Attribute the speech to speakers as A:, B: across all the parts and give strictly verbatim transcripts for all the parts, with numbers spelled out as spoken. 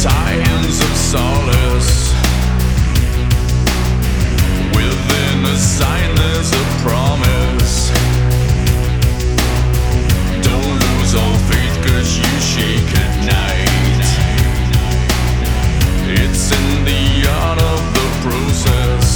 A: times of solace. Within a sign there's a promise. Don't lose all faith, cause you shake at night. It's in the art of the process.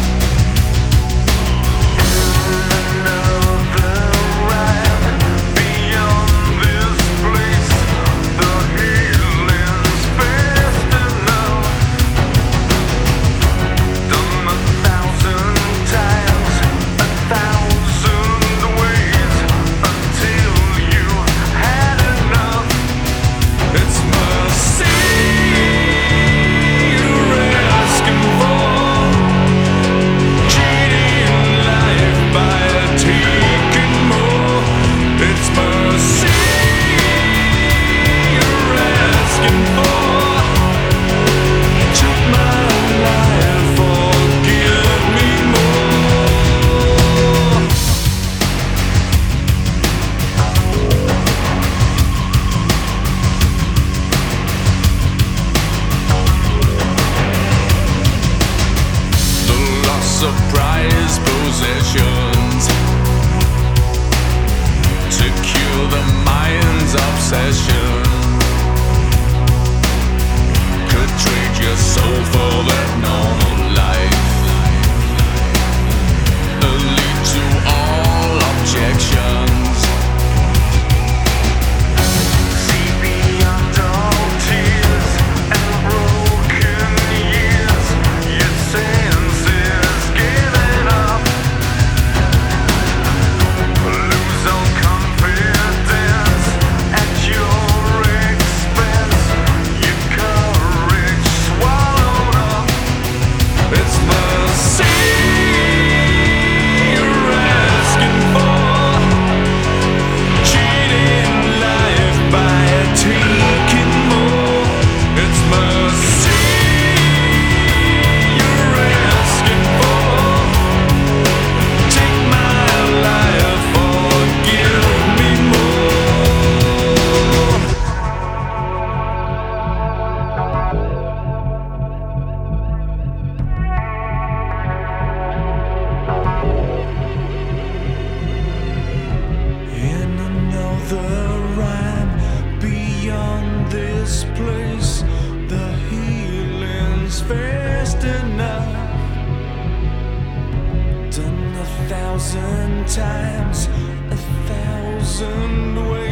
A: Surprise possessions to cure the mind's obsession. Could trade your soul for that normal life. A lead to all objections. See beyond all tears and broken years. You sense this place, the healing's fast enough. Done a thousand times, a thousand ways.